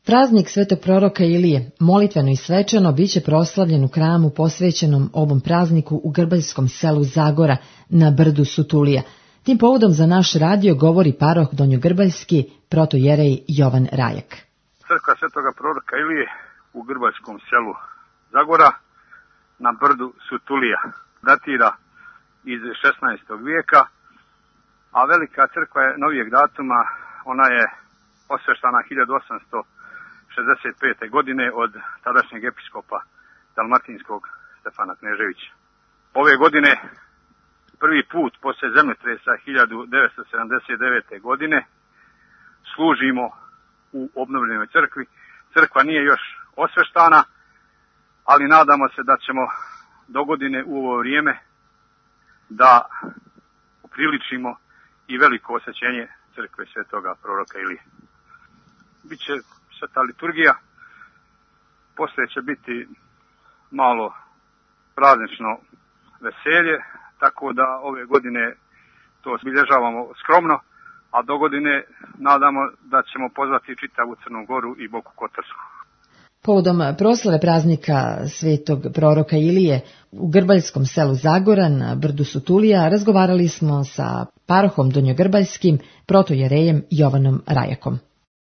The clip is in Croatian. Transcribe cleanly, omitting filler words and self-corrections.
Praznik Svetog proroka Ilije, molitveno i svečano, biće proslavljen u hramu posvećenom ovom prazniku u grbaljskom selu Zagora na brdu Sutulija. Tim povodom za naš radio govori paroh donjogrbaljski protojerej Jovan Rajak. Crkva Svetoga proroka Ilije u grbaljskom selu Zagora na brdu Sutulija datira iz 16. vijeka, a velika crkva je novijeg datuma, ona je osveštana 1865. godine od tadašnjeg episkopa dalmatinskog Stefana Kneževića. Ove godine, prvi put poslije zemljotresa 1979. godine, služimo u obnovljenoj crkvi. Crkva nije još osveštana, ali nadamo se da ćemo dogodine u ovo vrijeme da upriličimo i veliko osvećenje crkve Svetoga proroka Ilije. Biće sveta liturgija, poslije će biti malo praznično veselje, tako da ove godine to obilježavamo skromno, a dogodine nadamo da ćemo pozvati čitavu Crnu Goru i Boku Kotorsku. Povodom proslave praznika Svetog proroka Ilije u grbaljskom selu Zagora na brdu Sutulija razgovarali smo sa parohom donjogrbaljskim protojerejem Jovanom Rajakom.